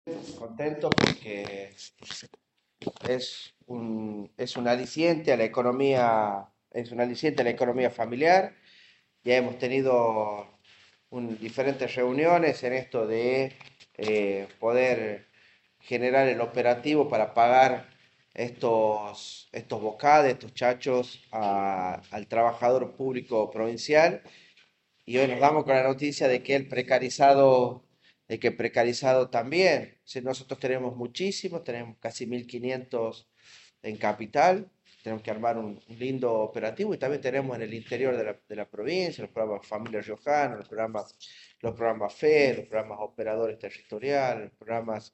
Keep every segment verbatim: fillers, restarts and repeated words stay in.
Contento porque es un, es un aliciente a la economía, es un aliciente a la economía familiar. Ya hemos tenido un- diferentes reuniones en esto de eh, poder generar el operativo para pagar estos, estos bocades, estos chachos a- al trabajador público provincial. Y hoy nos damos con la noticia de que el precarizado, de que precarizado también. Si nosotros tenemos muchísimos, tenemos casi mil quinientos en capital, tenemos que armar un, un lindo operativo y también tenemos en el interior de la, de la provincia los programas Familia Riojana, los programas, los programas F E, los programas Operadores Territoriales, los programas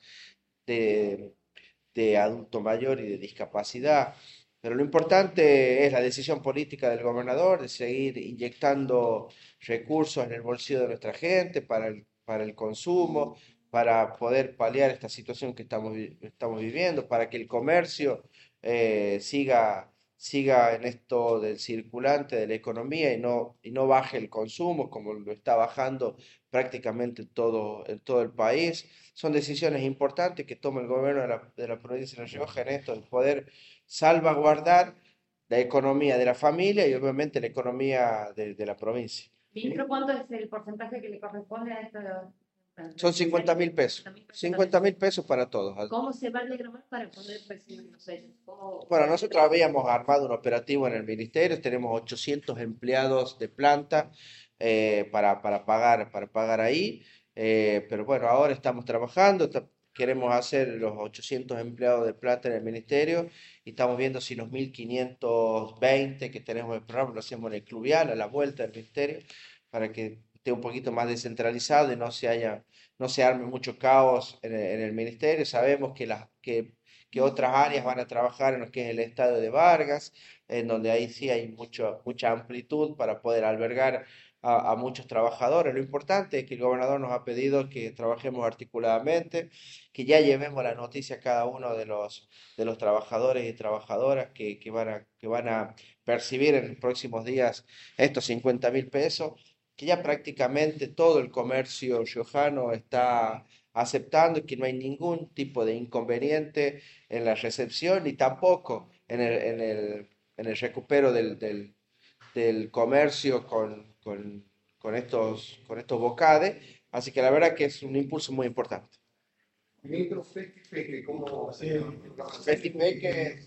de, de adulto mayor y de discapacidad. Pero lo importante es la decisión política del gobernador de seguir inyectando recursos en el bolsillo de nuestra gente para el, para el consumo, para poder paliar esta situación que estamos, vi- estamos viviendo, para que el comercio eh, siga, siga en esto del circulante de la economía y no, y no baje el consumo como lo está bajando prácticamente en todo, en todo el país. Son decisiones importantes que toma el gobierno de la, de la provincia de La Rioja en esto, el poder salvaguardar la economía de la familia y obviamente la economía de, de la provincia. Ministro, ¿cuánto es el porcentaje que le corresponde a estos Son cincuenta mil pesos, cincuenta mil pesos cincuenta también? mil pesos para todos. ¿Cómo se va a diagramar para poder recibirlos ellos? ¿Cómo, Bueno, cómo se nosotros trabaja? habíamos armado un operativo en el ministerio, tenemos ochocientos empleados de planta eh, para, para pagar, para pagar ahí, eh, pero bueno, ahora estamos trabajando, ta- queremos hacer los ochocientos empleados de planta en el ministerio y estamos viendo si los mil quinientos veinte que tenemos en el programa lo hacemos en el cluvial, a la vuelta del ministerio, para que esté un poquito más descentralizado y no se haya, no se arme mucho caos en el, en el ministerio. Sabemos que las que que otras áreas van a trabajar en lo que es el estadio de Vargas, en donde ahí sí hay mucho, mucha amplitud para poder albergar a, a muchos trabajadores. Lo importante es que el gobernador nos ha pedido que trabajemos articuladamente, que ya llevemos la noticia a cada uno de los, de los trabajadores y trabajadoras que, que van a, que van a percibir en los próximos días estos cincuenta mil pesos, que ya prácticamente todo el comercio riojano está aceptando y que no hay ningún tipo de inconveniente en la recepción ni tampoco en el, en el, en el recupero del, del, del comercio con, con, con estos, con estos bocades. Así que la verdad que es un impulso muy importante. Ministro, usted que como Festi Peque